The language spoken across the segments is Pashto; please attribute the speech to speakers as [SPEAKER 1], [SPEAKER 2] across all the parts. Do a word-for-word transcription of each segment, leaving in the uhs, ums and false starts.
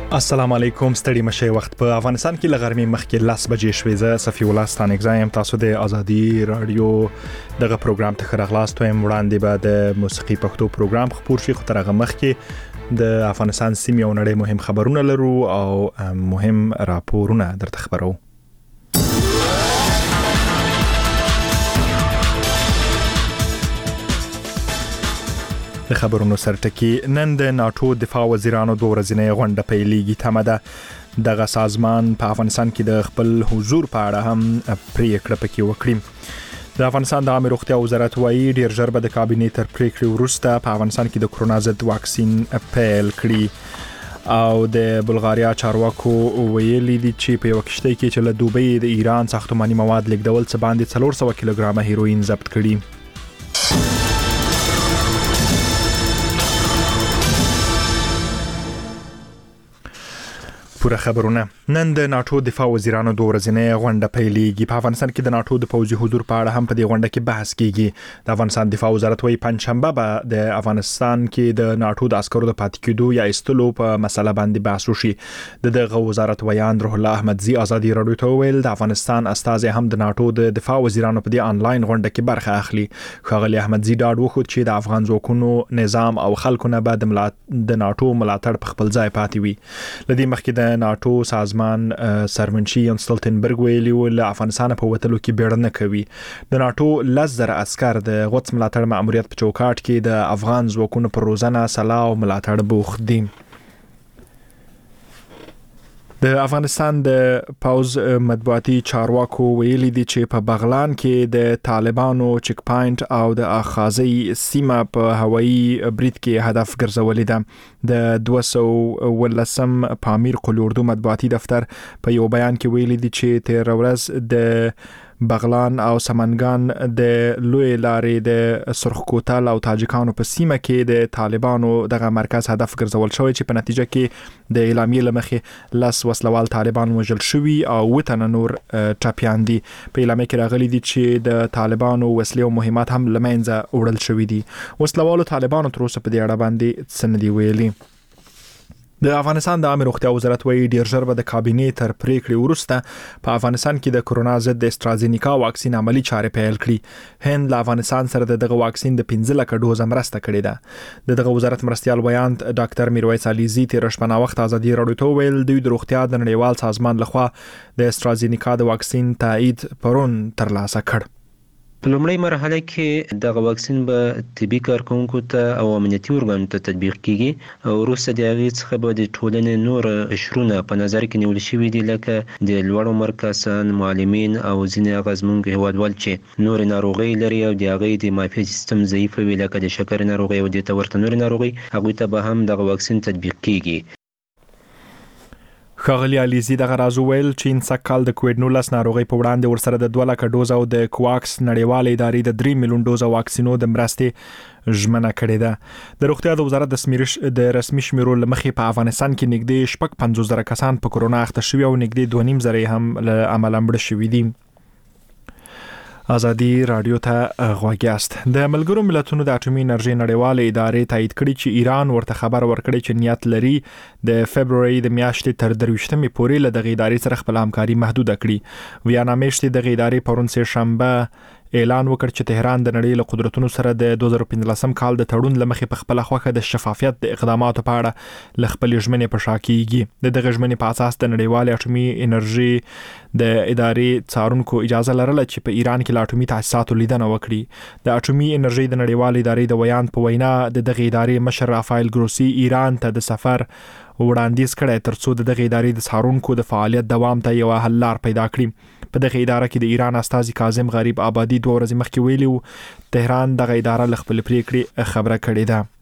[SPEAKER 1] السلام علیکم، ستړي مشه. وخت په افغانستان کې لغرمې مخکې لاس بجې شوې. زه صفی الله ستانګزایم. تاسو د ازادي رادیو دغه پروګرام ته خراغلاست وایم. وړاندې به د موسیقي پښتو پروګرام خپور شي، خو ترغه مخکې د افغانستان سیمې او نړۍ مهم خبرونه لرو او مهم راپورونه درته خبرو. د خبرونو سرټکی. نن د ناتو دفاع وزیرانو دوه ورځې غونډه پیلېږي. تمه ده دغه سازمان په افغانستان کې د خپل حضور په اړه هم پریکړه پکې وکړي. د افغانستان د عامه روغتیا وزارت وايي ډیر ژر به د کابینې تر پریکړې وروسته په افغانستان کې د کرونا ضد واکسین پیل کړي. او د بلغاریا چارواکو ویلي دي چې په یو کشته کې چې له دوبۍ د ایران ساختماني مواد لیږدول څه باندې څلور سوه کیلوګرامه هیروین ضبط کړي. پوره خبرونه. نن د ناتو دفاع وزیرانو دوه ورځې غونډه پیلېږي. په افغانستان کې د ناتو د پوځي حضور په اړه هم په دې غونډه کې بحث کیږي. د افغانستان دفاع وزارت وايي پنځشنبه به د افغانستان کې د ناتو د عسکرو د پاتې کېدو یا ایستلو په مسله باندې بحث وشي. د دغه وزارت ویان روح الله احمدزي ازادي رادیو ته ویل د افغانستان استازي هم د ناتو د دفاع وزیرانو په دې انلاین غونډه کې برخه اخلي. ښاغلي احمدزي ډاډ وښود چې د افغان ځواکونو نظام او خلکو نه به د ناتو ملاتړ په خپل ځای پاتې وي. لدې مخکې د ناتو سازمان سرمنشي ین ستولتنبرګ ویلي و له افغانستان په وتلو کې بیړه نه کوي. د ناتو لس زره عسكر د غوڅ ملاتړ ماموریت په چوکاټ کې د افغان ځواکونو پر روزنه سلاح او ملاتړ بوخت دي. د افغانستان د پوز مطبوعاتي چارواکو ویلي دي چې په بغلان کې د طالبانو چک پاینټ او د اخازي سیمه په هوایي برید کې هدف ګرځولې ده. د دوه سوه ولسم پامیر قلوردو مطبوعاتي دفتر په یو بیان کې ویلي دي چې تیر ورځ د بغلان او سمنګان د لوی لارې د سرخکوتل او تاجکانو په سیمه کې د طالبانو دغه مرکز هدف ګرځول شوی چې په نتیجه کې د اعلامیې لمخې لس وسلوال طالبان وژل شوي او وتنه نور ټاپیان دي. په اعلامیه کې راغلي دي چې د طالبانو وسلې او مهمات هم لمنځه وړل شوي دي. وسلوالو طالبانو تر اوسه په دې اړه باندې څه نه دي ویلي. د افغانستان د عامه روغتیا وزارت وايي ډیر ژر به د کابینې تر پریکړې وروسته په افغانستان کې د کرونا ضد د استرازینیکا واکسین عملی چارې پیل کړي. هند له افغانستان سره د دغه واکسین د پنځه لکه ډوزه مرسته کړې ده. د دغه وزارت مرستيال ویان ډاکټر میرویس علیزي تیر شپه وخت ازادي رادیو ته ویل دوی د روغتیا د نړیوال سازمان لخوا د استرازینیکا د واکسین تایید پرون ترلاسه کړ.
[SPEAKER 2] په لومړی مرحله کې دغه واکسین به طبي کارکونکو ته او امنیتي ارګانونو ته تطبیق کیږي او وروسته د هغې څخه به د ټولنې نور قشرونه په نظر کې نیول شوي دي لکه د لوړ عمر کسان، معلمین او ځینې هغه زموږ هیوادوال چې نور ناروغۍ لري او د هغې د معافیت سیستم ضعیف وي لکه د شکر ناروغۍ او د ته ورته نور ناروغۍ، هغوی ته به هم دغه واکسین تطبیق کیږي.
[SPEAKER 1] ښاغلي علیزي دغه راز ویل چین سکهال د کووډ نولس ناروغۍ په وړاندې ورسره د دوه لکه ډوز او د کوواکس نړیوالې ادارې د درې میلیون ډوز واکسینو د مرستې ژمنه کړې ده. د روغتیا د وزارت د سمیرش د رسمي شمیرو لمخې په افغانستان کې نږدې شپږ پنځوس زره کسان په کرونا اخته شوي او نږدې دوه نیم زره هم له عمله مړه شوي دي. ازادي رادیو ته غوږ یاست. د ملګرو ملتونو د اټومي انرژي نړیوالې ادارې تایید کړي چې ایران ورته خبر ورکړي چې نیت لري د فبروري د میاشتې تر درویشتمې پورې له دغه ادارې سره خپل همکاري محدوده کړي. ویانا میشتې دغه ادارې پرون سه شنبه اعلان وکړ چې تهران د نړۍ له قدرتونو سره د دوه زره پنځلسم کال د تړون لمخې په خپل خوخه د شفافیت د اقداماتو په اړه ل خپل ژمنې په شا کیږي. د دغه ژمنې په اساس د نړیوال اټومي انرژي د ادارې څارونکو اجازه لرله چې په ایران کې ل اټومي تاسیساتو لیدنه وکړي. د اټومي انرژي د نړیوال ادارې د ویان په وینا د دغه ادارې مشر رافایل ګروسی ایران ته د سفر وړاندیز کړی ترڅو د دغه ادارې د څارونکو د فعالیت دوام ته یو حل لار پیدا کړي. په دغه اداره کې د ایران استازي کاظم غریب آبادي دوه ورځې مخکې ویلي تهران دغه اداره ل خپل پریکړې خبره کړې ده.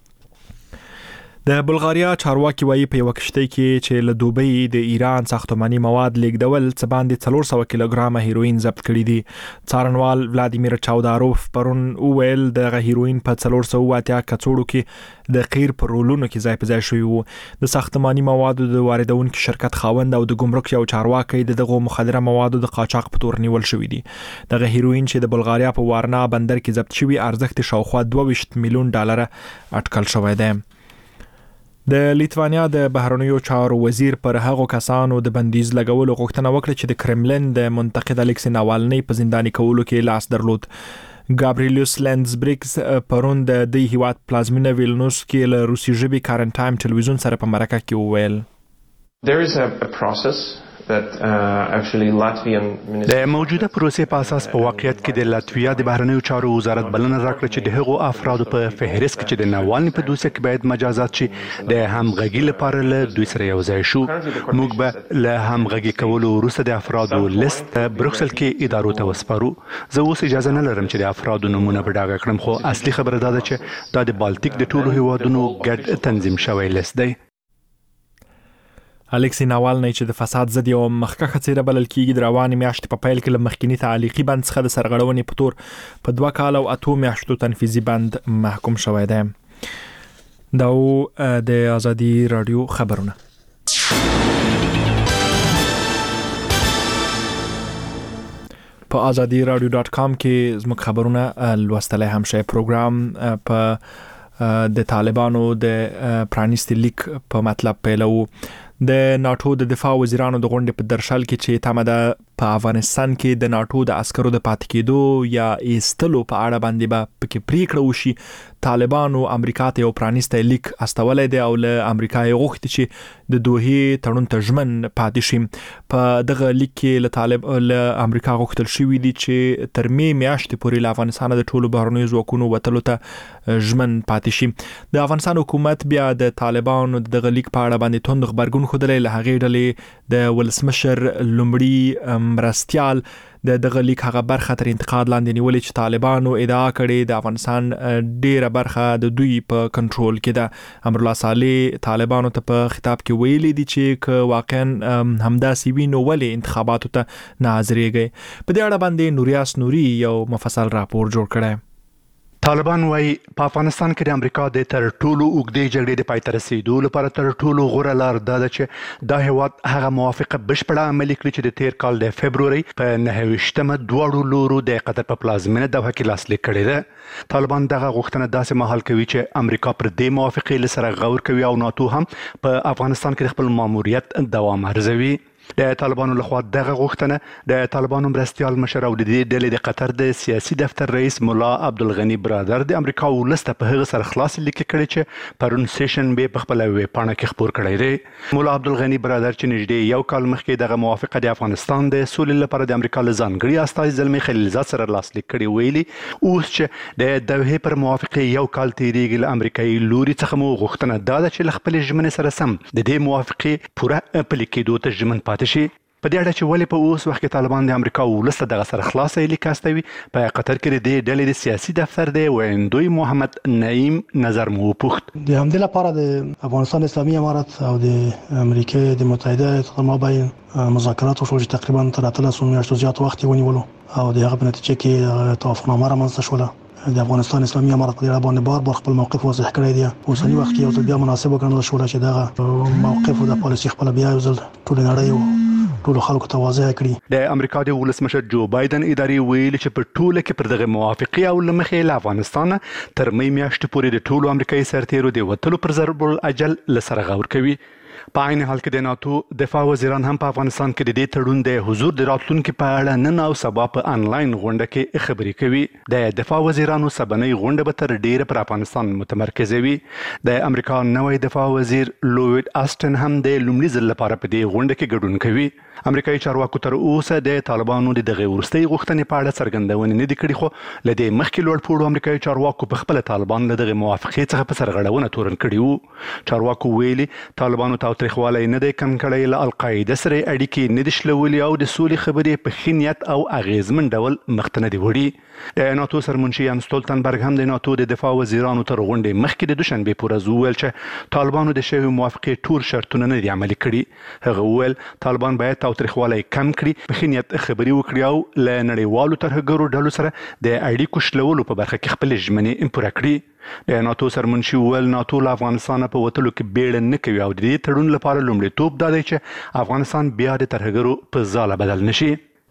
[SPEAKER 1] د بلغاریا چارواکي وايي په یو کشته کې چې له دوبۍ د ایران ساختماني مواد لیږدول څه باندې څلور سوه کیلوګرامه هیروین ضبط کړي دي. څارنوال ولادیمیر چاوداروف پرون وویل دغه هیروین په څلور سوه اتیا کڅوړو کې د قیر پر رولونو کې ځای په ځای شوی وو. د ساختماني موادو د واردونکو شرکت خاوند او د ګمرک یو چارواکي دغه مخدره موادو د قاچاق په تور نیول شوی دي. دغه هیروین چې د بلغاریا په وارنا بندر کې ضبط شوی ارزښت شاوخوا دوه ویشت میلیون ډالر اټکل شوی دی. د لیتوانیا د بهرنیو چارو وزیر پر هغو کسانو د بندیز لګولو غوښتنه وکړه چې د کرملین د منتقد الیکسی ناوالني په زنداني کولو کې لاس درلود. ګابریلیوس لینزبریکس پرون د دې هیواد پلازمینه ویلنوس کې له روسي ژبې کارن ټایم ټلویزیون سره په مرکه کې وویل
[SPEAKER 3] There is a, a process that uh, actually Latvian
[SPEAKER 4] د موجوده پروسې په اساس په واقعیت کې د لاتویا د بهرنیو چارو وزارت بلنه راکړه چې د هغو افرادو په فهرست کې چې د ناوالني په دوسیه کې باید مجازات شي د همغږي لپاره له دوی سره یو ځای شو. موږ به له همغږي کولو وروسته د افرادو لیست بروکسل کې ادارو ته وسپارو. زه اوس اجازه نه لرم چې د افرادو نمونه په ډاګه کړم، خو اصلي خبره دا ده چې دا د بالټیک د ټولو هیوادونو ګډ تنظیم شوی لیست دی.
[SPEAKER 1] الیکسی ناوالني چې د فساد ضد یو مخکښه څیره بلل کیږي د رواني میاشتې په پیل کې له مخکینی تعلیقي بند څخه د سرغړونې په تور په دوه کال او اتو میاشتو تنفیذي بند محکوم شوی دی. دا د ازادي رادیو خبرونه. په ازادي رادیو ډاټ کام کې زموږ خبرونه لوستلای هم شئ. پروګرام په د طالبانو د پرانیستي لیک په مطلب پیلو. د ناتو د دفاع وزیرانو د غونډې په درشل کې چې تمه ده په افغانستان کې د ناتو د عسکرو د پاتې کېدو یا ایستلو په اړه باندې به پکې پریکړه وشي. طالبانو امریکا ته یو پرانیستی لیک استولای دی او له امریکا یې غوښتي چې د دوحې تړون ته ژمن پاتې شي. په دغه لیک کې له طالب له امریکا غوښتل شوی دی چې تر می میاشتې پورې له افغانستان د ټولو بهرنیو ځواکونو وتلو ته ژمن پاتې شي. د افغانستان حکومت بیا د طالبانو دغه لیک په اړه باندې توند خبرګون خودلې له هغې ډلې د ولسمشر لومړي مرستیال د دغه لیک هغه برخه تر انتقاد لاندې نیولې چې طالبانو ادعا کړې د افغانستان ډیره برخه د دوی په کنټرول کې ده. امرالله صالح طالبانو ته په خطاب کې ویلي دي چې که واقعا همداسې وي نو ولې انتخاباتو ته نه حاضرېږئ. په دې اړه باندې نوریاس نوري یو مفصل راپور جوړ کړی.
[SPEAKER 4] طالبان وايي په افغانستان کې د امریکا د تر ټولو اوږدې جګړې د پای ته رسیدو لپاره تر ټولو غوره لار دا ده چې دا هیواد هغه موافقه بشپړه عملي کړي چې د تیر کال د فبروري په نهه ویشتمه دواړو لورو د قطر په پلازمینه دوحه کې لاسلیک کړې ده. طالبان دغه غوښتنه داسې مهال کوي چې امریکا پر دې موافقې له سره غور کوي او ناتو هم په افغانستان کې د خپل ماموریت دوام ارزوي. د طالبانو لخوا دغه غوښتنه د طالبانو مرستیال مشر او د دې ډلې د قطر د سیاسي دفتر رئیس مولا عبدالغني برادر د امریکا ولس ته په هغه سره خلاص لیک کړی چې پرون سیشن به په خپل ویب پاڼه کې خبر کړی دی. مولا عبدالغني برادر چې نږدې یو کال مخکې دغه موافقه د افغانستان د سولې لپاره د امریکا له ځانګړي استازي زلمي خلیلزاد سره لاسلیک کړی ویلي اوس چې د دوحې پر موافقه یو کال تیریږي له امریکایي لوري څخه مو غوښتنه دا ده چې له خپل ژمنې سره سم د دې موافقې پوره پلي کېدو ته ژمن پاتې شي. په دې اړه چې ولې په اوس وخت کې طالبان د امریکا ولس ته دغه سره خلاصه لیک استوي په قطر کې د دې ډلې د سیاسي دفتر دی ویندوی محمد نعیم نظر مو وپوښت.
[SPEAKER 5] د همدې لپاره د افغانستان اسلامي امارت او د امریکا د متحده ایالاتو مابین مذاکرات وشو چې تقریبا تر اتلس میاشتو زیات وخت ونیولو او د هغه په نتیجه کې توافقنامه رامنځته شوله. د افغانستان اسلامي امارت په اړه باندې بار بار خپل موقف واضح کړی دی. اوسنی وخت کې یو ځل بیا مناسب وګڼل شو چې دغه موقف د پالیسي خپل بیا یو ځل ټول نړۍ ټول خلکو ته واضح کړي.
[SPEAKER 4] د امریکا د ولسمشر جو بایدن ادارې ویلي چې په ټوله کې پر دغه موافقه او لمخې له افغانستان تر می میاشتې پورې د ټولو امریکایي سرتیرو د وتلو پر ضرب الاجل لسره غور کوي. په عین حال کې د ناتو دفاع وزیران هم په افغانستان کې د دې تړون د حضور د راتلونکو په اړه نن او سبا په انلاین غونډه کې خبرې کوي. د دفاع وزیرانو سبنۍ غونډه به تر ډیره پر افغانستان متمرکزه وي. د امریکا نوی دفاع وزیر لوید آسټن هم د لومړي ځل لپاره په دې غونډه کې ګډون کوي. امریکایي چارواکو تر اوسه د طالبانو د دغه ورستۍ غوښتنې په اړه څرګندونه نه دي کړې، خو له دې مخکې لوړ پوړو امریکایي چارواکو په خپل طالبان له دغه موافقې څخه په سرغړونه تورن کړي وو. چارواکو ویلي طالبانو تاوتریخوالی نه دی کم کړی، له القاعده سره اړیکې نه دي شلولي او د سولې خبرې په ښه نیت او اغیزمن ډول مخته نه دي وړي. د ناتو سرمنشي یانس ستولتنبرګ هم د ناتو د دفاع وزیرانو تر غونډې مخکې د دوشنبې په ورځ وویل چې طالبانو د شویو موافقې ټول شرطونه نه دي عملي کړي. هغه وویل طالبان باید تاوتریخوالی کم کړي، په ښه نیت خبرې وکړي او له نړیوالو ترهګرو ډلو سره د اړیکو شلولو په برخه کې خپل ژمنې پوره کړي. د ناتو سرمنشي وویل ناتو له افغانستان په وتلو کې بیړه نه کوي او د دې تړون لپاره لومړیتوب دا دی چې افغانستان بیا د ترهګرو په ځاله بدل نشي.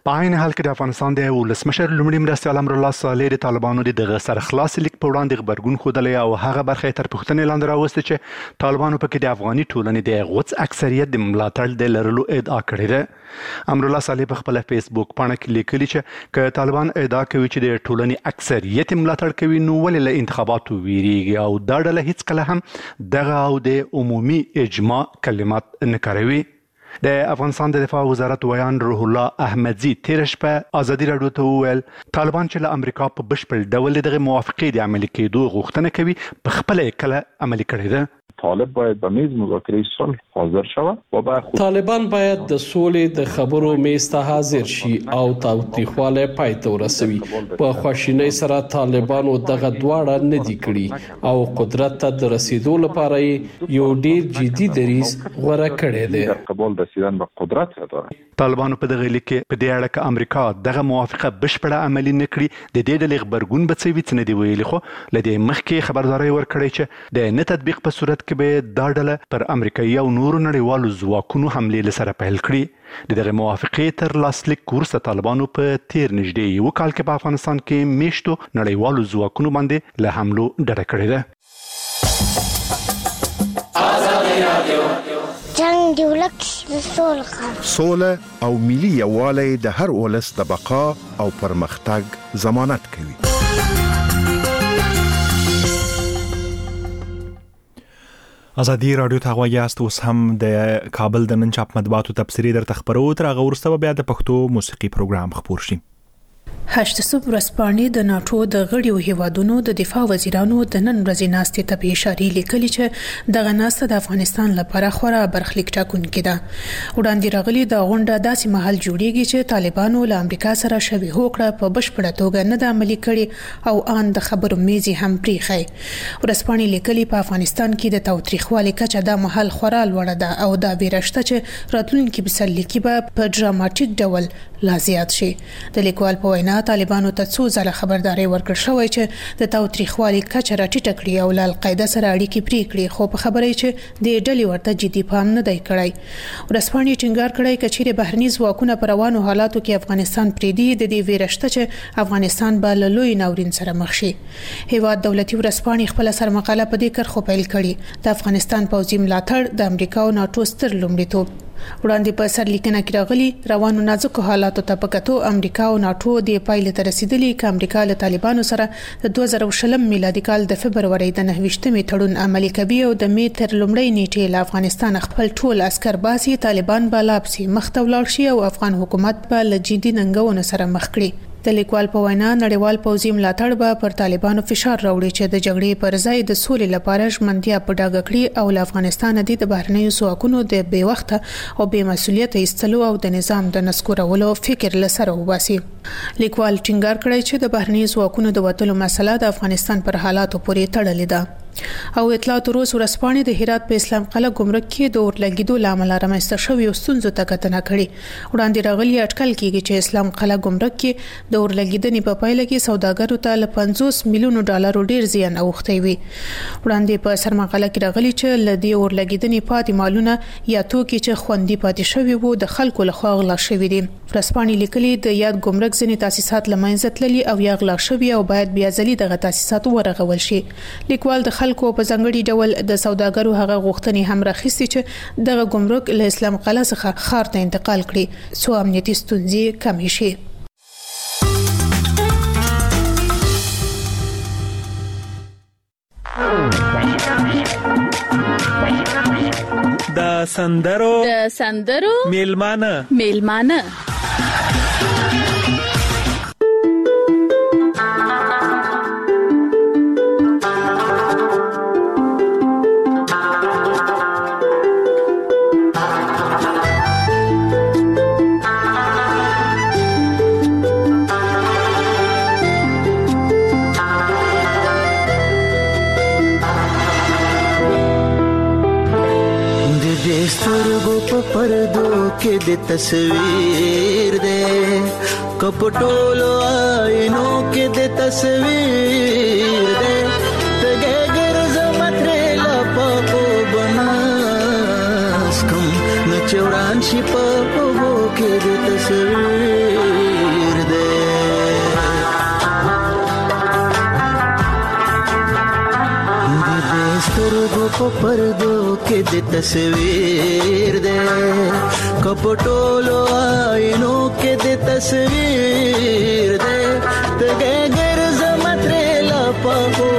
[SPEAKER 4] په عین حال کې د افغانستان د ولسمشر لومړي مرستیال امر الله صالح د طالبانو د دغه سرخلاص لیک په وړاندې غبرګون ښودلی او هغه برخه تر پوښتنې لاندې راوسته چې طالبانو پکې د افغاني ټولنې د غوڅ اکثریت د ملاتړ د لرلو ادعا کړې ده. امر الله صالح په خپل فیسبوک پاڼه کې لیکلي چې که طالبان ادعا کوي چې د ټولنې اکثریت ملاتړ کوي نو ولې له انتخاباتو ویریږي او دا ډله هیڅ کله هم دغه او د عمومي اجماع کلمات نه کاروي. د افغانستان د دفاع وزارت ویان روح الله احمدزي تیر شپه ازادي راډیو ته وویل طالبان چې له امریکا په بشپړ ډول دغه موافقې د عملي کېدو غوښتنه کوي په خپل کله عملي کړې ده.
[SPEAKER 6] طالب باید به میز مذاکره صلح حاضر شود و با خود
[SPEAKER 7] طالبان باید د سولې د خبرو میز ته حاضر شي او تاوتریخوالی پای ته ورسوي. په خواشینۍ سره طالبانو دغه دواړه نه دي کړي او قدرت ته د رسیدو لپاره یو ډیر جدي دریځ غوره کړی دی.
[SPEAKER 6] قبول رسیدن به قدرت داره.
[SPEAKER 4] طالبانو په دغه لیک کې په دې اړه کې امریکا دغه موافقه بشپړه عملي نه کړي د دې ډلې غبرګون به څه وي څه نه دی ویلي خو لدې مخکې خبرداري ورکړی چې د نه تطبیق په صورت کې به دا ډله پر امریکایي او نورو نړیوالو ځواکونو حملې لسره پیل کړي. د دغه موافقې تر لاسلیک وروسته طالبانو په تیر نږدې یو کال کې په افغانستان کې میشتو نړیوالو ځواکونو باندې له حملو ډډه کړې ده.
[SPEAKER 8] جنگ دی ولک د سولې
[SPEAKER 9] سوله او ملي یووالی د هر ولس د بقا او پرمختګ ضمانت کوي.
[SPEAKER 1] ازادي رادیو ته غوږی یاست. اوس هم د کابل د نن چاپ مطبوعاتو تبصرې درته خبرو تر هغه وروسته بیا د پښتو موسیقي پروګرام خپور شي.
[SPEAKER 10] هشت صبح ورځپاڼې د ناتو د غړیو هیوادونو د دفاع وزیرانو د نن ورځې ناستې ته په اشاره لیکلي چې دغه ناسته د افغانستان لپاره خورا برخلیک ټاکونکې ده. وړاندې راغلي د غونډه داسې مهال جوړیږي چې طالبانو له امریکا سره شوي هوکړه په بشپړه توګه نه د عملي کړي او ان د خبرو میزي هم پریخي. ورځپاڼې لیکلي په افغانستان کې د تاوتریخوالي کچه د مهال خورا لوړه ده او دا بیرشته چې راتلونکي بسرلیکي به په ډراماټیک ډول لا زیات شي. د لیکوال په وینا طالبانو ته څو ځله خبرداري ورکړل شوې چې د تاوتریخوالي کچه راټیټه کړي او له القاعده سره اړیکې پرې کړي خو په خبره چې د ډلې ورته جدي پام نه دی کړی. ورځپاڼې ټینګار کړی کچېره بهرني ځواکونه پر روانو حالاتو کې افغانستان پرې دی د دې ویرشته چې افغانستان به له لوی ناورین سره مخ شي. هیواد دولتي ورځپاڼې خپل سرمقاله په دې کرخو پیل کړي. د افغانستان پوځي ملاتړ د امریکا او ناتو ستر لومړیتوب. وړاندې په سرلیکنه کې راغلي روانو نازکو حالاتو ته په کتو امریکا او ناتو د پایلې ته رسیدلي چې امریکا له طالبانو سره د دوه زره شلم میلادي کال د فبرवरी د نهه ویشتمې تړون عملي کوي او د می تر لومړۍ نیټې له افغانستان خپل ټول عسكر باسي. طالبان به لابسي مخته ولاړ شي او افغان حکومت به له جدي ننګونو سره مخ کړي. د لیکوال په وینا نړیوال پوځي ملاتړ به پر طالبانو فشار راوړي چې د جګړې پر ځای د سولې لپاره ژمنتیا په ډاګه کړي او له افغانستان د بهرنیو ځواکونو د بې وخته او بې مسؤلیت ایستلو او د نظام د نسکورولو فکر لسره وباسي. لیکوال ټینګار کړی چې د بهرنیو ځواکونو د وټلو مسله د افغانستان پر حالاتو پورې تړلې ده. او اطلاعات روز ورځپاڼې د هرات په اسلام قلعه ګمرک کې د اورلګیدو لامل رامنځته شوی او ستونزو ته کتنه کړې. وړاندې راغلي اټکل کېږي چې اسلام قلعه ګمرک کې د اورلګیدنې په پایله کې سوداګرو ته له پنځوس میلیونو ډالرو ډیر زیان اوښتی وي. وړاندې په سرمقاله کې راغلي چې له دې اورلګیدنې پاتې مالونه یا توکي چې خوندي پاتې شوي وو د خلکو لخوا غلا شوي دي. ورځپاڼې لیکلي د یاد ګمرک ځینې تاسیسات له منځه تللي او یا غلا شوي او باید بیا ځلې دغه تاسیسات ورغول شي. لیکوال د خلکو په ځانګړي ډول د سوداګرو هغه غوښتنې هم راخستې چې دغه ګمرک له اسلام قلعه څخه ښار ته انتقال کړي څو امنیتي ستونزې کمې شي.
[SPEAKER 11] د سندرو
[SPEAKER 12] د سندرو
[SPEAKER 11] میلمانه
[SPEAKER 12] میلمانه
[SPEAKER 13] پردو کې د تصویر دې کپټولو آینو کې د تصویر دې تګه ګرځه متره لپاپو بناس کوم نچوران شي په په کې د تصویر په پردو کې د تصویر دې کپټولو آینو کې د تصویر دې تګه ګرځم ترې لا په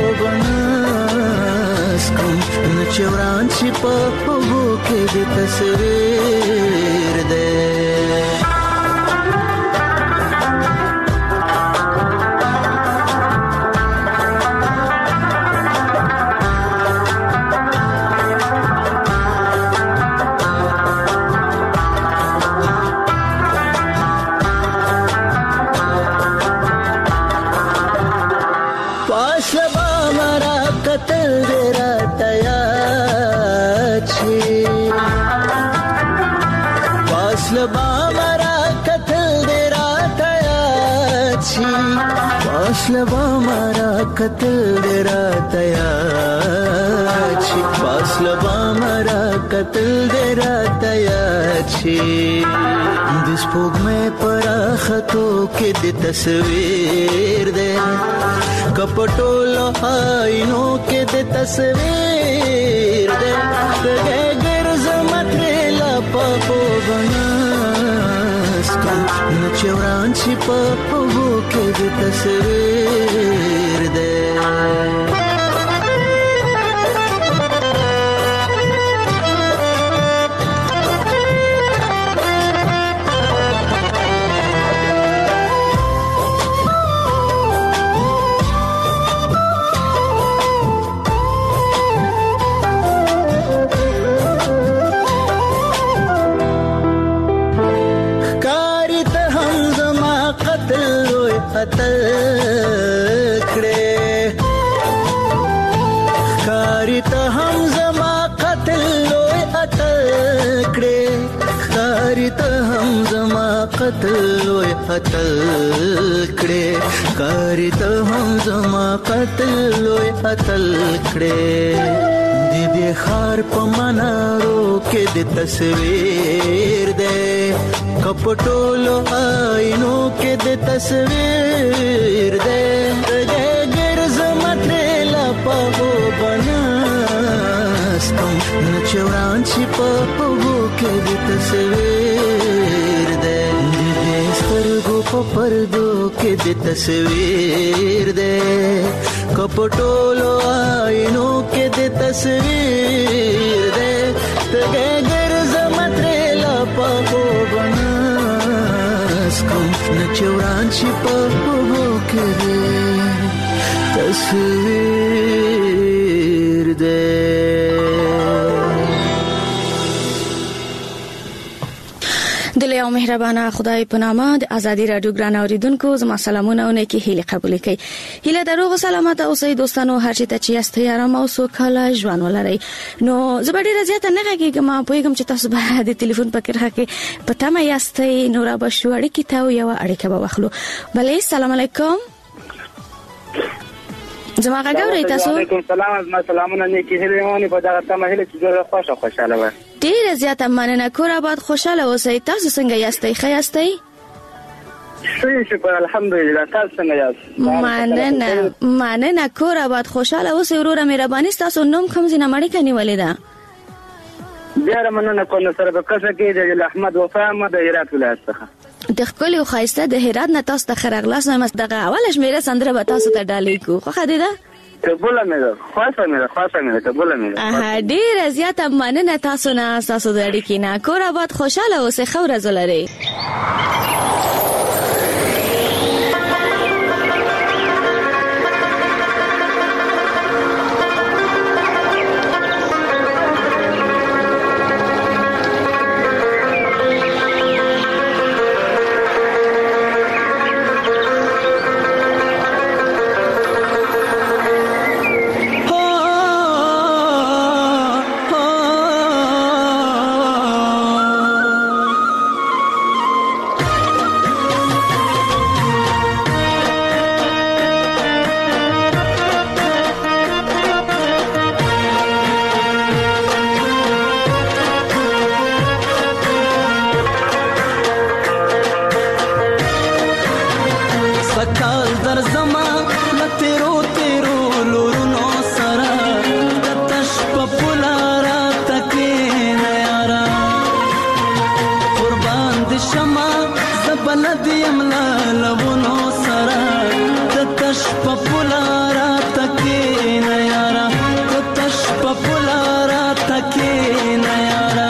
[SPEAKER 13] وبناس کوم نچوران چې په وګو کې د تصویر دې पासलबा मारा कतल देरा तयाची पासलबा मारा कतल देरा तयाची दिसपोग में परा खतो के दे तस्वीर दे कपटोलो आईनो के दे तस्वीर दे तगे गर्ज मतरेला पापो बना नचौरान ची په وګو کې د تصویر دې قتل کړه خاري ته هم زما قتل لوی قتل کړه خاري ته هم زما قتل لوی قتل کړه خاري ته هم زما قتل لوی قتل کړه دې دې خار په منارو کې د تصویر دې کپټولو آینو کې د تصویر دې دې ګرځ مترلا په بناس کوم نچوران چې په وګو کې د تصویر دې دې سترګو په پردو کې د تصویر دې کپټولو آینو کې د تصویر دې دې ګرځ مترلا په بناس کوم نچوران چې په وګو کې تصویر دې
[SPEAKER 11] دل یو مهربانه خدای په نامه د ازادي رادیو ګران اوریدونکو زما سلامونه او نیکی هیله قبول کړئ. هیله دروغ سلامت اوسئ دوستانو، هر چی ته چې است یارم او سوکاله ژوند ولرئ. نو زبر ډیره زیاته نه غږیږم، پوهیږم چې تاسو به د ټلیفون په کرخه کې پته مې یاستئ. نو را به شو اړیکې ته یو اړیکه به واخلو. بلې سلام علیکم. زما غږوري تاسو.
[SPEAKER 12] وعلیکم السلام. زما سلامونه نیکی هیله مونږ په دغه تمه هیله چې ډیره خوشاله خوشاله وای.
[SPEAKER 11] ډیره زیاته مننه. کور آباد خوشاله اوسئ. تاسو څنګه یاستئ؟ ښه یاستئ؟
[SPEAKER 12] شکر الحمدلله. تاسو څنګه یاست؟
[SPEAKER 11] مننه مننه. کور آباد خوشاله اوسئ. وروره مهرباني تاسو نوم کوم ځای نه مړی کني ولیدا؟
[SPEAKER 12] ډیره مننه کوم سره په کسه کې د احمد وفا احمد د هرات ولایت څخه.
[SPEAKER 11] د خپل خو خایسته د هرات نه تاسو ته خرغلاس نه دغه اولش میره سندره به تاسو ته ډالې کو. خو خدای دا
[SPEAKER 12] قبول مې ده. خاصه مې ده خاصه مې ده قبول مې ده.
[SPEAKER 11] اه ډیره زیاته مننه تاسو نه. تاسو د اړیکې نه کور آباد خوشاله اوسئ. خو ورځ لرئ.
[SPEAKER 13] زبلد یملا لونو سرا تتش پپولارا تکین یارا تتش پپولارا تکین یارا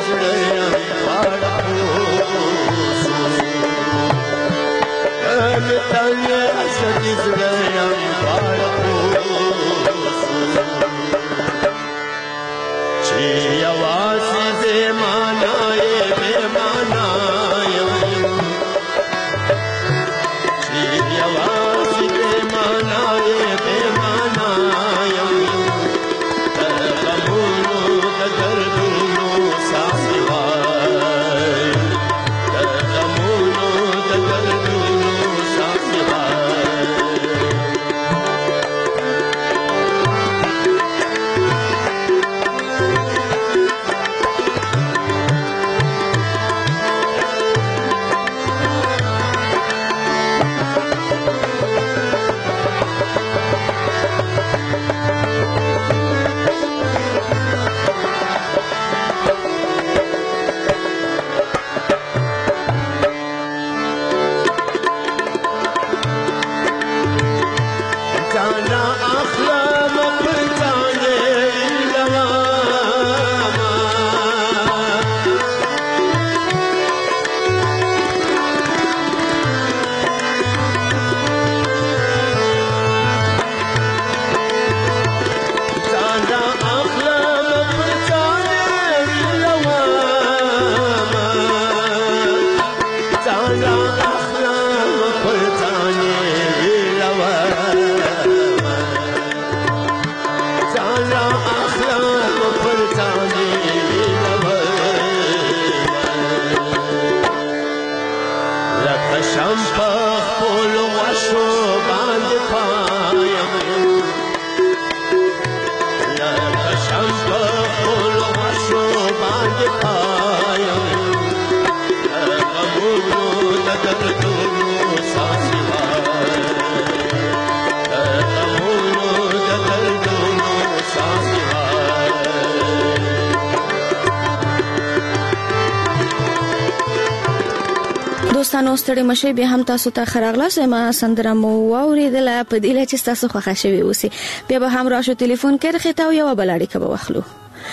[SPEAKER 11] دوستانو ستړي مشه به هم تاسو ته خراغله سم سندره مو اوریدل په دې لچ تاسو خوښ شوي اوسې بیا به هم راشو ټلیفون کې رخته او یو بلاړی کبه واخلو.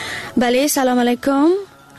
[SPEAKER 11] بله سلام علیکم.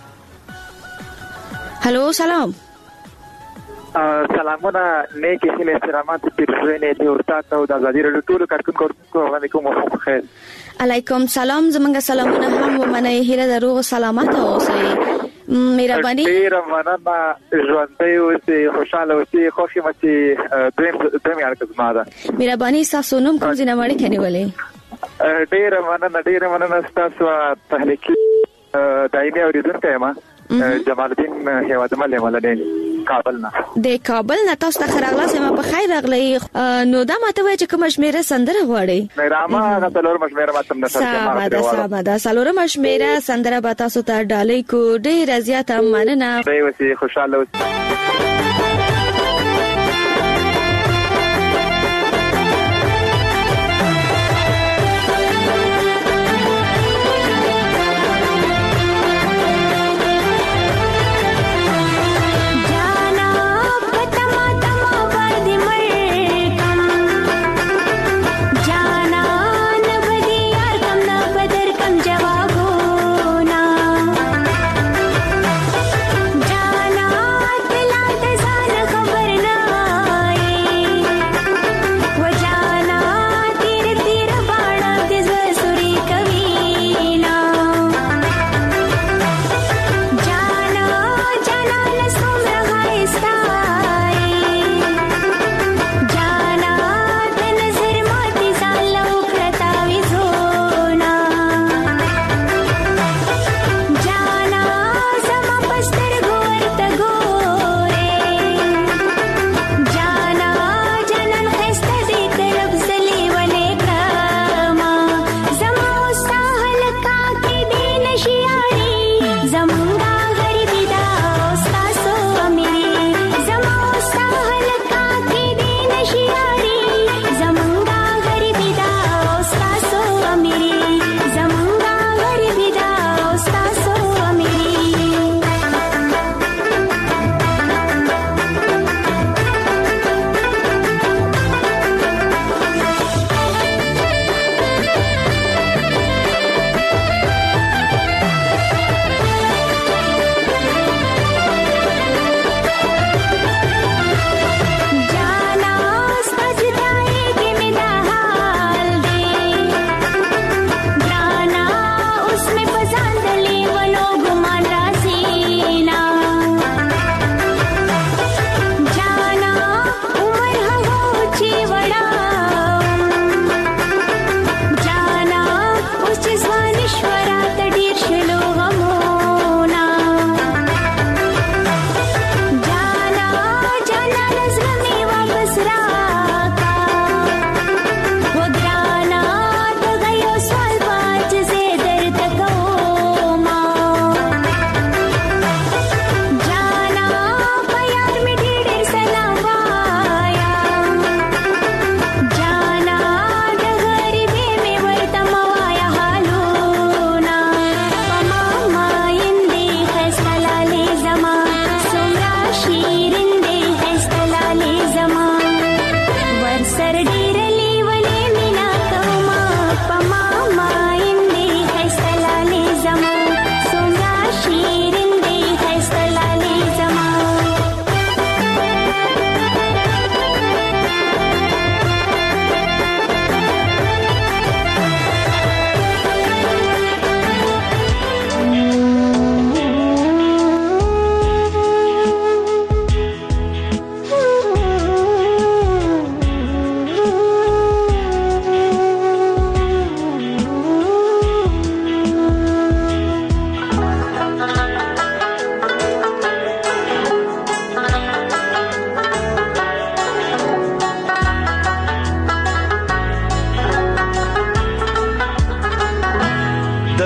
[SPEAKER 11] هالو سلام.
[SPEAKER 14] سلامونه نیک هیله استرامات پیرزوینه دی ورته او د ازادي رادیو ټول کارکونکو علیکم او خیر.
[SPEAKER 11] علیکم سلام زمونږ سلامونه هم ومنه هیله دروغ سلامت اوسئ. مهرباني
[SPEAKER 14] ډیر مننه ژوندۍ اوسئ خوشاله اوسئ خوشي مچي دویم دویم یار کزما ده.
[SPEAKER 11] مهرباني تاسو نوم کوم ځای نوړې کني ولې
[SPEAKER 14] ډیر مننه ډیر مننه تاسو تحلیقي دایمي اوریدونکو ما جمال الدین هیواد ملي ملدین کابل نه
[SPEAKER 11] د کابل نه تاسو ته خراغله سم په خیر راغلی نو دا ماته وای چې کوم شمیره سندره غواړي
[SPEAKER 14] نه راما غتلور مشمیره ماتم نه
[SPEAKER 11] سره دا سره دا سلور مشمیره سندره به تاسو ته ډالۍ کو ډیر زیاته مننه
[SPEAKER 14] دی وسی خوشاله اوسئ.
[SPEAKER 15] जाना दिला दे जान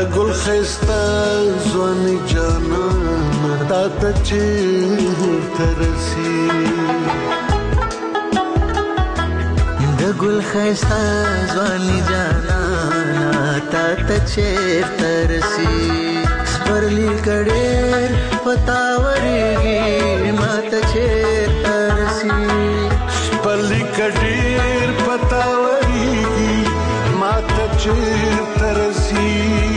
[SPEAKER 15] ګل خستا ځواني جانان تا ته چیرته رسي
[SPEAKER 13] د ګل خستا ځواني جانان تا ته چیرته رسي سپرلی کډېر پتاورېږي ما ته چیرته رسي
[SPEAKER 15] سپرلی کډېر پتاورېږي ما ته چیرته رسي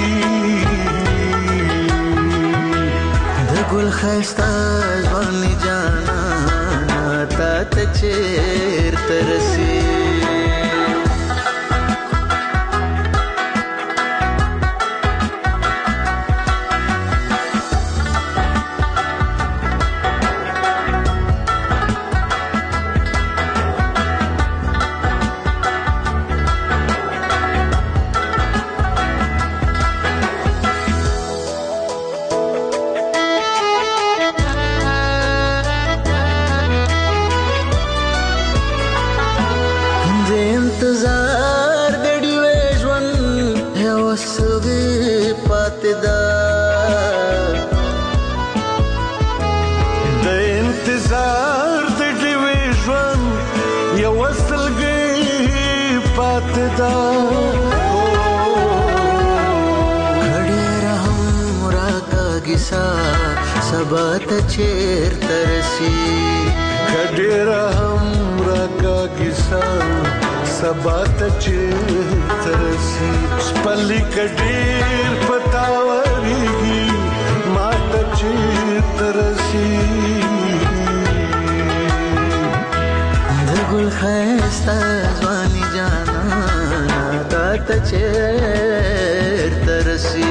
[SPEAKER 13] د ګل ښایسته ځواني جانانه تا ته چیرته رسي انتظار د ډیوې ژوند یو سوي پاتې ده
[SPEAKER 15] د انتظار د ډیوې ژوند یو سلګي پاتې ده
[SPEAKER 13] کډېره هم راکاږي سا سبا ته چیرته رسي
[SPEAKER 15] کډېره هم راکاږي سا سبا ته چیرته رسي سپرلی کډېر پتاورېږي ما ته چیرته رسي
[SPEAKER 13] د ګل ښایسته ځواني جانانه تا ته چیرته رسي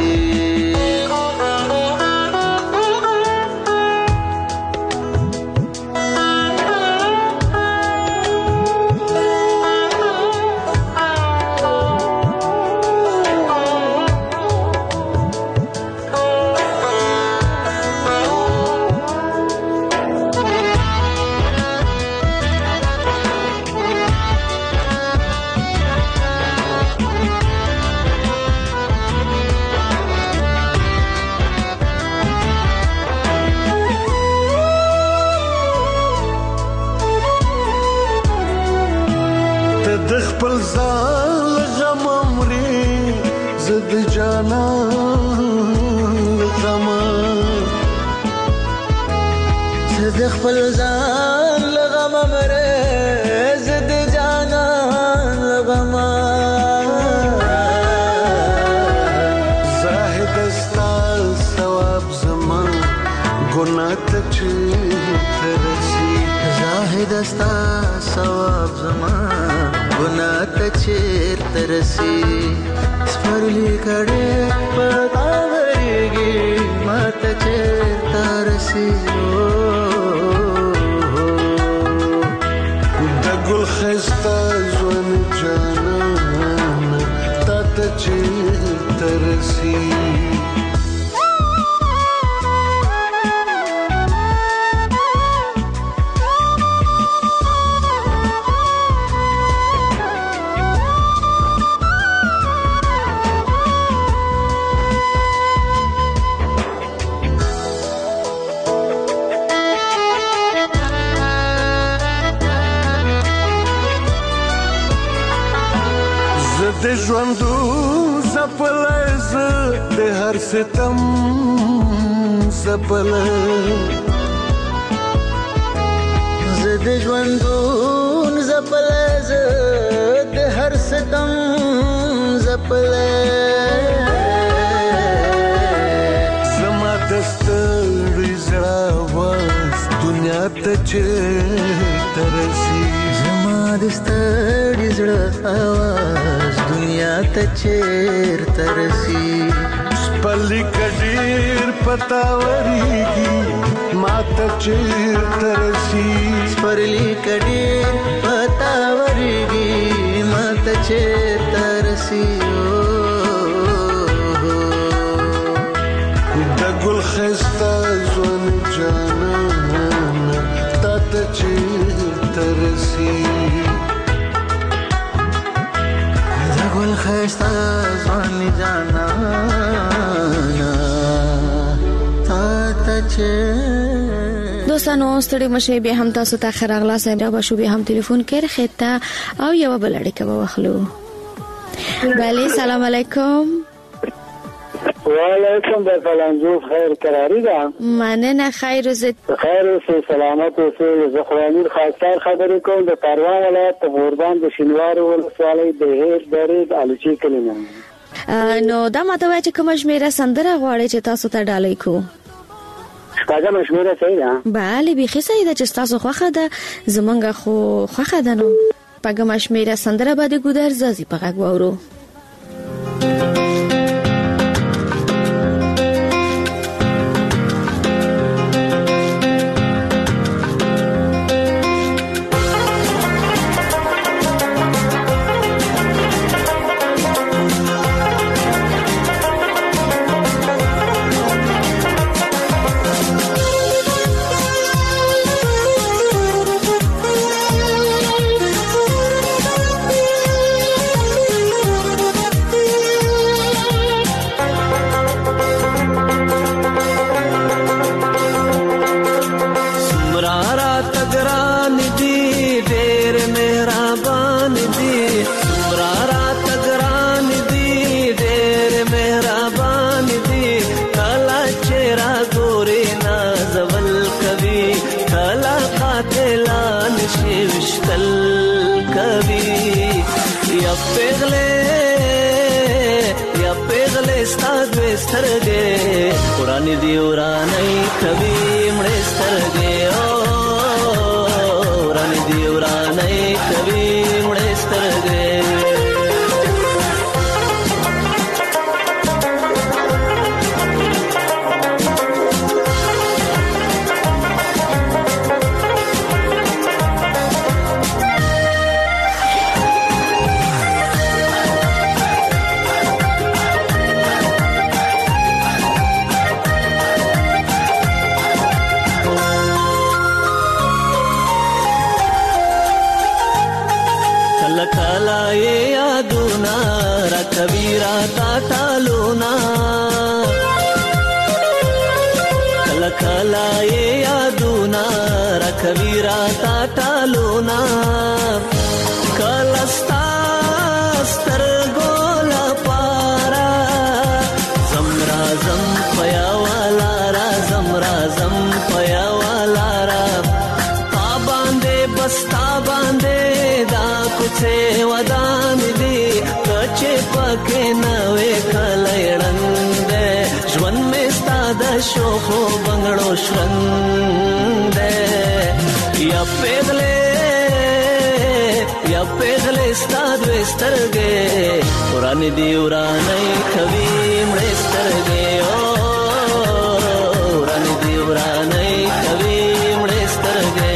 [SPEAKER 15] د خپل ځان غم مري زد جانان غم
[SPEAKER 13] زد خپل ځان غم مري زد جانان غم
[SPEAKER 15] زاهد استا ثواب زمان ګناه ته چیرته رسي
[SPEAKER 13] زاهد استا ثواب زمان ګناه ته چیرته رسي سپرلی کډېر پتاورېږي ما ته چیرته رسي
[SPEAKER 15] د ګل ښایسته ژوند جانانه تا ته چیرته رسي د ژوندو زپلی زه د هر ستم زپلی
[SPEAKER 13] زه د ژوندون زپلی زه د هر ستم زپلی
[SPEAKER 15] زما د ستړي زړه آواز دنیا ته چیرته رسي
[SPEAKER 13] زما د ستړي زړه آواز دنیا ته چیرته رسي
[SPEAKER 15] سپرلی کډېر پتاورېږي ما ته چیرته رسي
[SPEAKER 13] سپرلی کډېر پتاورېږي ما ته چیرته رسي
[SPEAKER 15] د ګل ښایسته ژوند جانانه تا ته چیرته رسي
[SPEAKER 13] د ګل ښایسته ژوند قربانی جانا تا ته چې
[SPEAKER 11] دوستانو ستړي مشه به هم تاسو ته خراغلا سم دا بشو به هم ټلیفون کړ خته او یو بل اړیکه واخلو. بله سلام علیکم.
[SPEAKER 12] وعلیکم السلام. جو خیر قراری ده.
[SPEAKER 11] مننه خیر زت.
[SPEAKER 12] خیر اوسه سلامت اوسه. زه خوانیر خاصار خبرې کوم د پروان ولایت غوربان د شینوار ولسوالۍ د هیر درې الوچی کلمه.
[SPEAKER 11] نو دا ماته وای چې کوم شمیره سندره غواړي چې تاسو ته ډالۍ کو.
[SPEAKER 12] تازه مشموره صحیح ده.
[SPEAKER 11] بله بيخي صحیح ده چې تاسو خوخه ده زمونږ خو خوخه ده. نو پګه مشمیره سندره باندې ګودر زازي پغه غوورو.
[SPEAKER 15] شوخو بنگړو شرنګ یا پیغله یا پیغله ستاد وسترګې قران دی ورانه کوي مړ سترګې او قران دی ورانه کوي مړ سترګې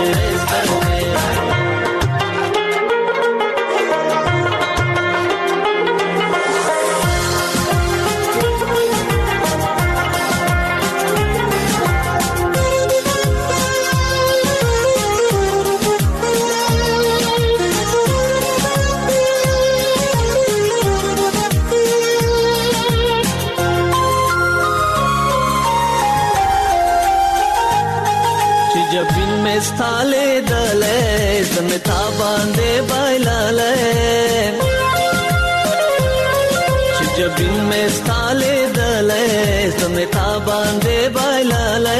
[SPEAKER 15] ستاله دله زمتا باندې بایلاله چې جبین مې ستاله دله زمتا باندې بایلاله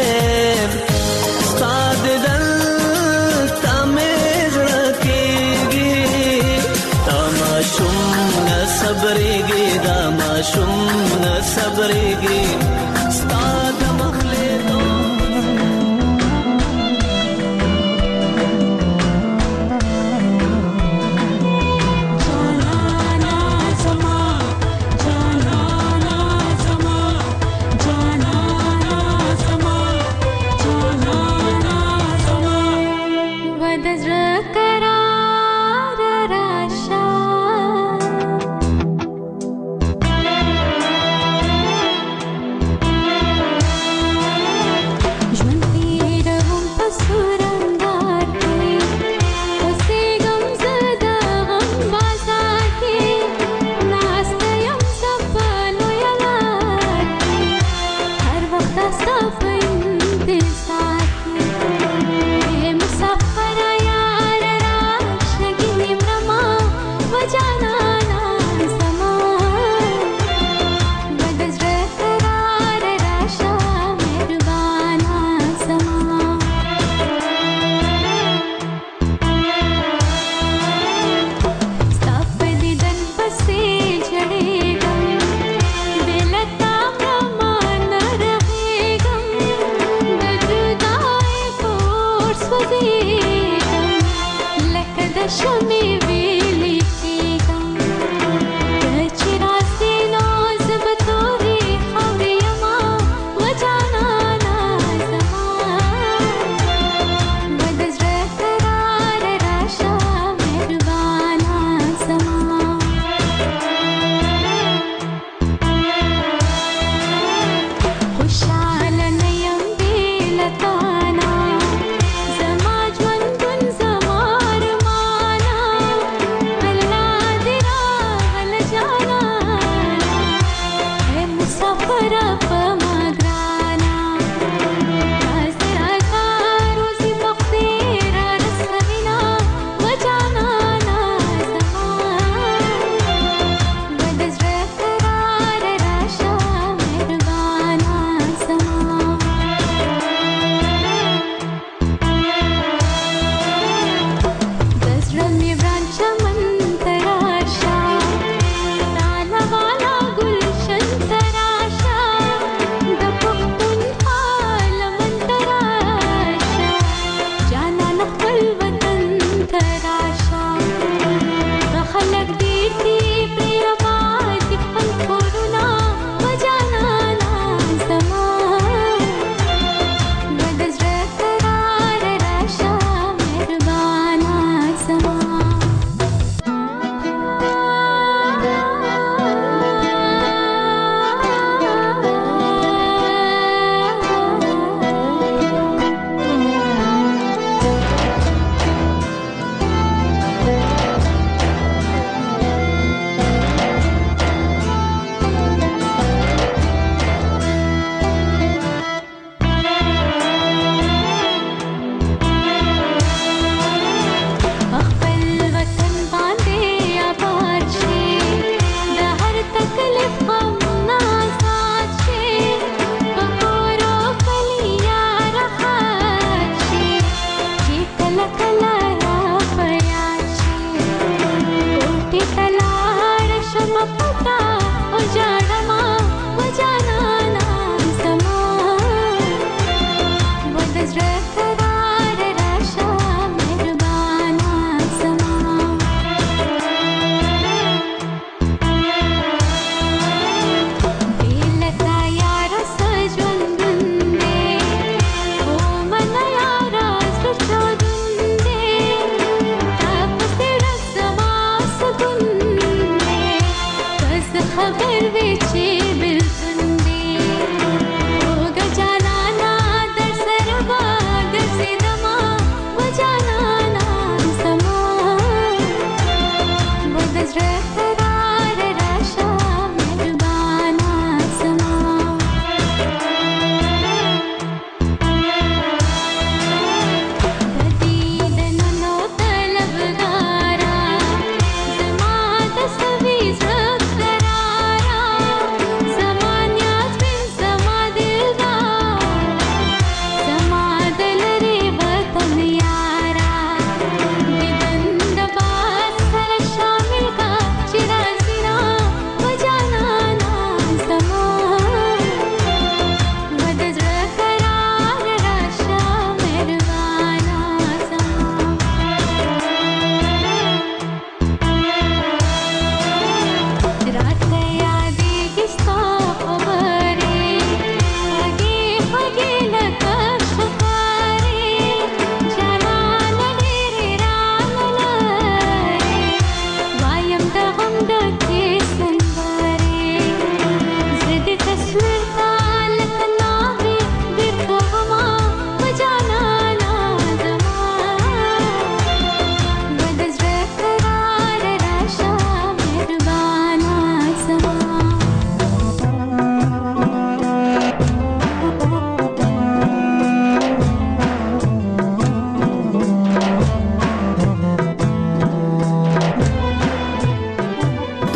[SPEAKER 15] ستاد دل تمه ځړکیږي تماشوم نه صبرېږي تماشوم نه صبرېږي ستاد مخله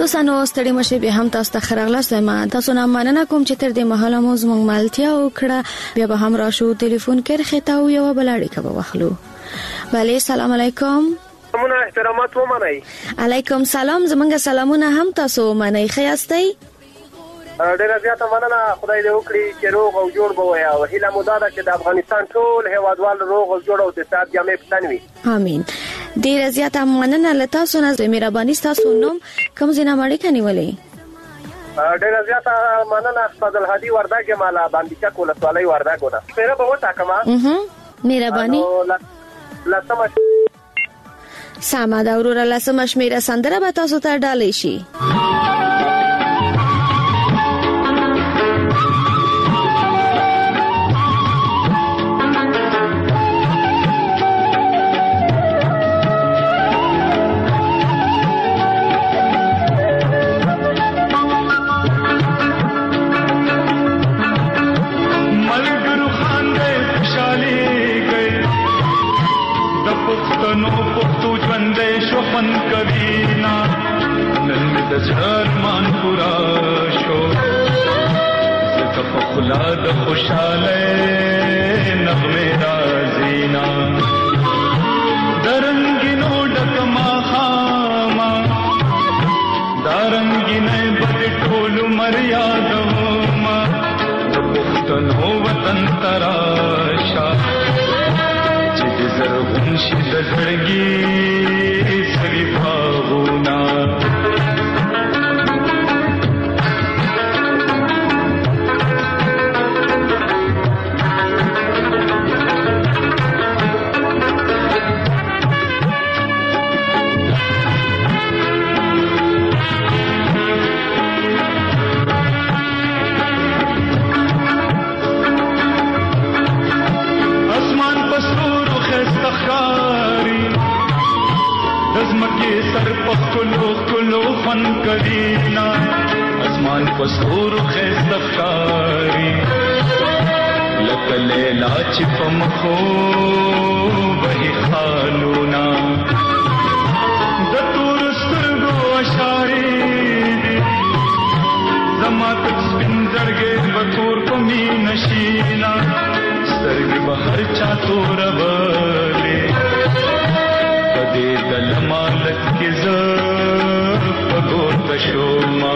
[SPEAKER 11] دوستانو ستړي مشه به هم تاسو ته خراغلاست ما تاسو نه مننه کوم چې تر دې مهاله مو زموږ مالتیا وکړه بیا به هم راشو ټلیفون کې خطاو یو بلاړی کبه واخلو. بله سلام علیکم.
[SPEAKER 16] سلامونه احترامات ومنئ.
[SPEAKER 11] علیکم سلام زمونږ سلامونه هم تاسو ومنئ. ښه یاستئ؟
[SPEAKER 16] ډیره زیاته مننه خدای دې وکړي چې روغ او جوړ به وي او هیله مو دا ده چې د افغانستان ټول هیوادوال روغ او جوړ او د صحت جامې په تن وي.
[SPEAKER 11] امین. ډیره زیاته مننه له تاسو نه د مهرباني تاسو نوم کوم ځای نه مړی کنيولې؟
[SPEAKER 16] ډیره زیاته مننه فضل هادي وردګ مالا باندې چک ولسوالۍ وردګ ودا. پیره به وتا کما.
[SPEAKER 11] اها مهرباني.
[SPEAKER 16] لسمه
[SPEAKER 11] ساما دا ورور لسمه شمیره سندره به تاسو ته ډالې شي.
[SPEAKER 17] د خوشاله نغمه رازینا درنګینو ډکما خاما دارنګینه بد ټول مریاد ما د پښتنو وطن تراشا چې زرغون شي د زړګي سری باغونا کرینا اسمان پسور خیز دفتاری لکلے لاچ پمخو بہی خالونا دتور سترگو اشاری زما تک سپنزر گے بطور کمی نشینا سترگ بہر چاتور بلے پدے دل مالک کی زر پگور تشوما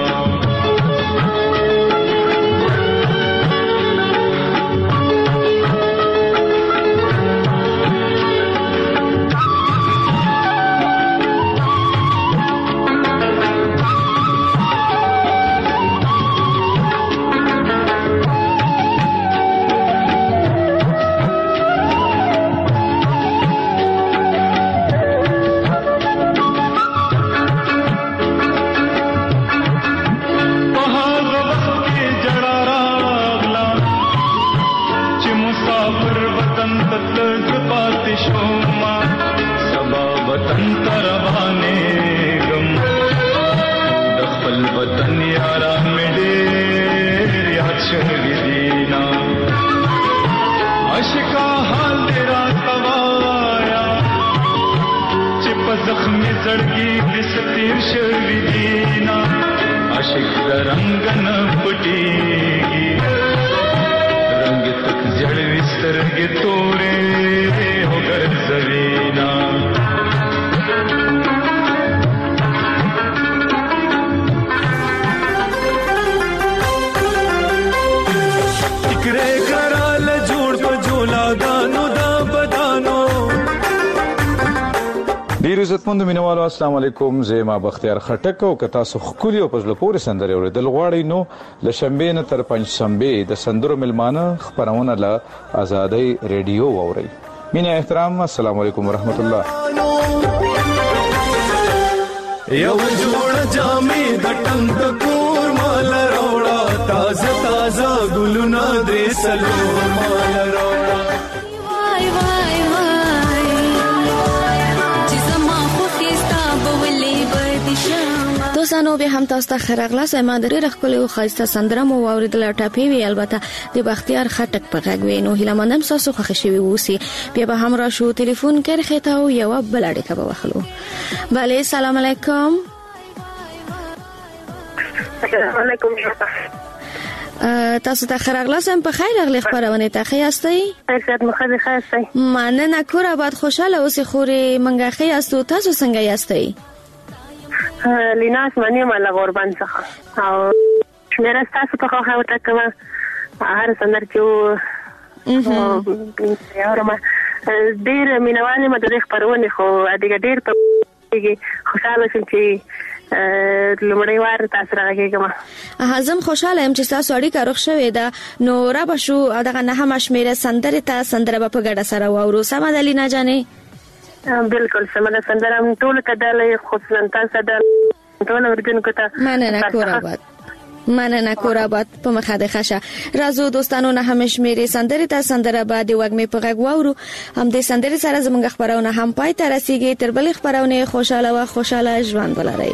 [SPEAKER 18] عزتمند مینوالو السلام علیکم زما بختیار خټک او کتا سو خولي او پزله پورې سندره اوریدل غواړي نو ل شنبه نه تر پنځ شنبه د سندرو ملمانه خبرونه ل آزادۍ ریډیو ووري مینه احترام السلام علیکم ورحمت الله
[SPEAKER 15] یو جوړ جامې د ټنګ کور مال راوړه تازه تازه ګلونه دې سلو مال راوړه وای وای
[SPEAKER 11] دوستانو به هم تاسو ته خراغلاس ما درې رخل او خاصه سندره مو اوریدل ټاپی وی البته د بختیار خټک په غږ وینو هله مندم تاسو خو خوشي ووسی بیا به هم را شو ټلیفون کړ خته او یو بل اړیکه به وخلو. بله سلام علیکم.
[SPEAKER 19] السلام علیکم.
[SPEAKER 11] تاسو ته خراغلاسم په خیر اغلی خبرونه ته خیاستئ.
[SPEAKER 19] خیرت مخه خیاستئ.
[SPEAKER 11] مننه کور آباد خوشاله اوسې خوري منګه خیاستو تاسو څنګه یاستئ؟
[SPEAKER 19] لیناس مانی مال قربان څخه او شمیره تاسو په خو هاوته کوم هر سندر چې او اورما ډیر مینوالي مده خبرونه خو ادګه ډیر په خوشاله شم چې لمړی وار تاسو راغېږم.
[SPEAKER 11] هزم خوشاله يم چې تاسو اړیکه روغ شوې ده نو را بشو دغه نه هم شمیره سندره ته سندره په ګډه سره واورو سم ده لینا جانې؟
[SPEAKER 19] بالکل سم ده سندره ټول کډاله خصوصا تاسو ده ټول ورګن کوته
[SPEAKER 11] مننه کور آباد مننه کور آباد په مخه ده خشه رازو دوستانو نه هم شمیره سندره ته سندره بعد وګمې په غږ واورو هم دې سندره سره زمونږ خبرونه هم پای ته رسیږي تر بل خبرونه خوشاله و خوشاله ژوند ولرئ.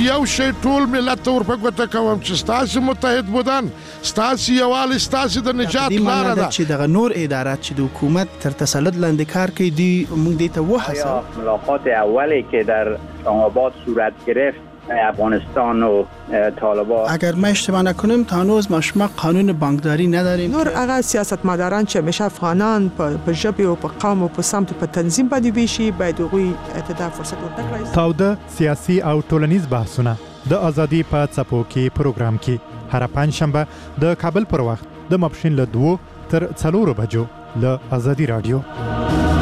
[SPEAKER 20] یو شی ټول ملت ته ورپګوته کوم چې ستاسو متحد بودن ستاسو یووالی ستاسو د نجات لاره ده
[SPEAKER 21] چې دغه نور ادارات چې د حکومت تر تسلط لاندې کار کوي دی موږ دې ته وحسه
[SPEAKER 22] ملاقات اولی که در اسلام‌آباد صورت گرفت افغانستان و طالبان
[SPEAKER 21] اگر ما اشتباه نکنیم تا هنوز ما شما قانون بانکداری نداریم
[SPEAKER 23] نور هغه سیاستمداران چې همیشه افغانان په ژبه او په قوم او په سمت په تنظیم باندې ویشي باید هغوی ته فرصت ورکړي.
[SPEAKER 24] تاوده سیاسي او ټولنیز بحثونه د ازادي په څپو کې پروګرام کې هر پنځ شنبه د کابل پر وخت د ماپښین له دوه تر څلورو بجو له ازادي رادیو.